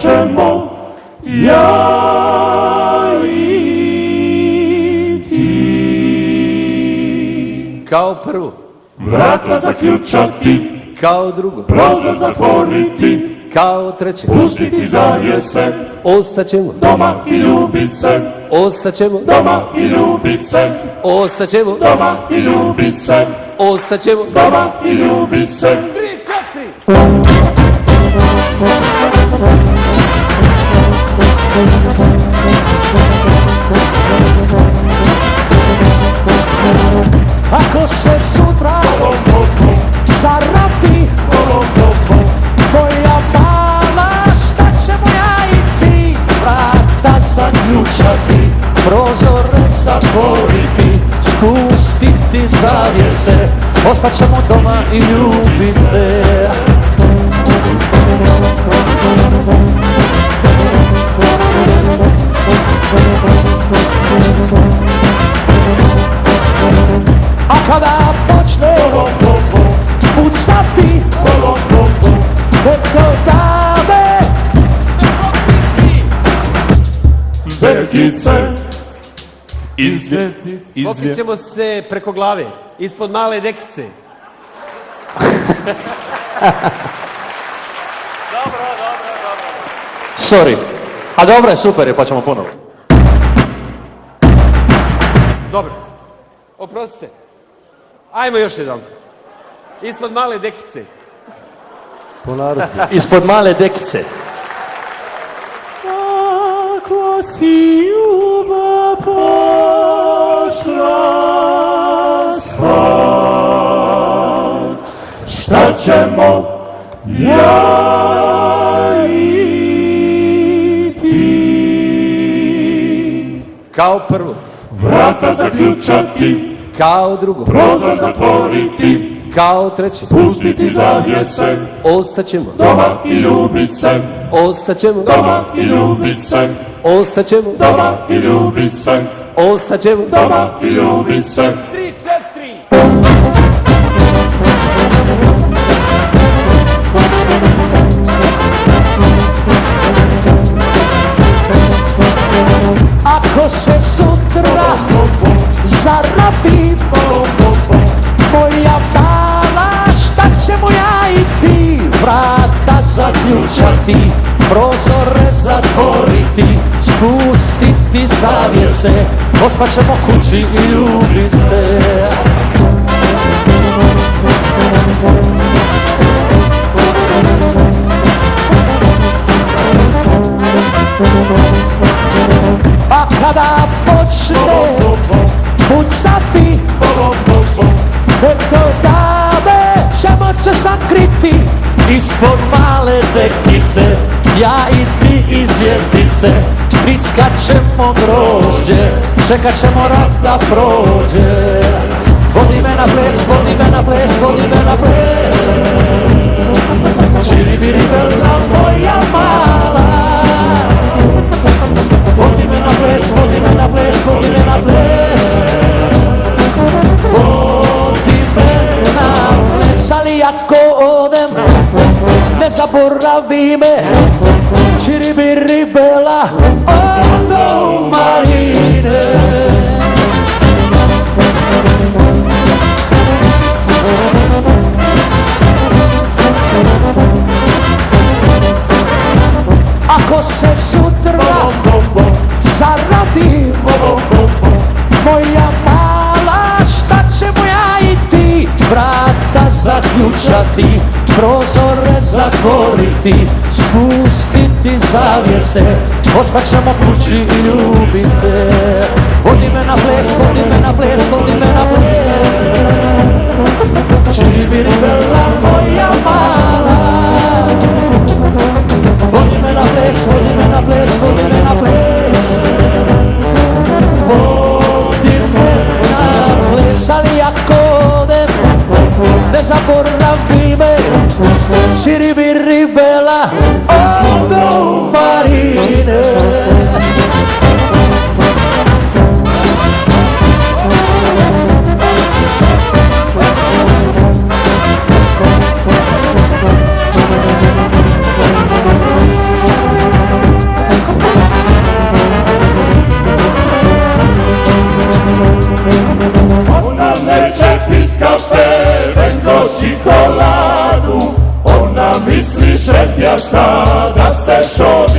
ćemo ja i ti. Kao prvo. Vrata zaključati. Kao drugo. Prozor zatvoriti. Kao treće. Pustiti zavjese. Ostaćemo doma i ljubit se. Ostaćemo doma i ljubit se. Ostaćemo doma i ljubit se. Ostaćemo doma i ljubit se. 3, 4. Ako se sutra zarati moja mala, šta ćemo ja i ti? Vrata zaključati, prozore zatvoriti, spustiti zavjese, ostaćemo doma i ljubit se. A kada počne pucati preko dame Dekice izvjeti. Okrećemo se preko glave, ispod male dekice. Sorry, a dobro je, super je, pa ćemo ponovo. Dobro, oprostite. Ajmo još jedan. Ispod male dekice. Ispod male dekice. Ako si ljubav pošla svat, šta ćemo ja i ti? Kao prvo. Vrata zaključati. Kao drugo. Prozor zatvoriti. Kao treće. Spustiti zavjese. Ostaćemo doma i ljubit se. Ostaćemo doma i ljubit se. Ostaćemo doma i ljubit se. Ostaćemo doma i ljubit se. 3, 4. Ako se sutra zarati moja mala, šta ćemo ja i ti? Vrata zaključati, prozore zatvoriti, spustiti zavjese, ospaćemo kući i ljubit se. A kada počne pucati preko dame ćemo se sakriti ispod male dekice, ja i ti i zvjezdice, prickat ćemo grožđe, čekat ćemo rat da prođe. Vodi me na ples, vodi me na ples, vodi me na ples, čiribiribela moja mala. Vodi me na ples, vodi me na ples, vodi me na ples, vodi me na ples, ali ako odem, ne zaboravi me, čiribiribela, odo Marine. Ako se sutra zaradi moja mala, šta ćemo ja i ti? Vrata zaključati, prozore zatvoriti, spustiti zavjese, ospaćemo kući i ljubit se. Vodi me na ples, vodi me na ples, vodi me na ples, čiribiribela moja mala. Vodi me na ples, vodi me na ples, vodi me na ples, vodi me na ples, ali ako odem, ne zaboravi me, čiribiribela, odo Marine. šta da se čovjek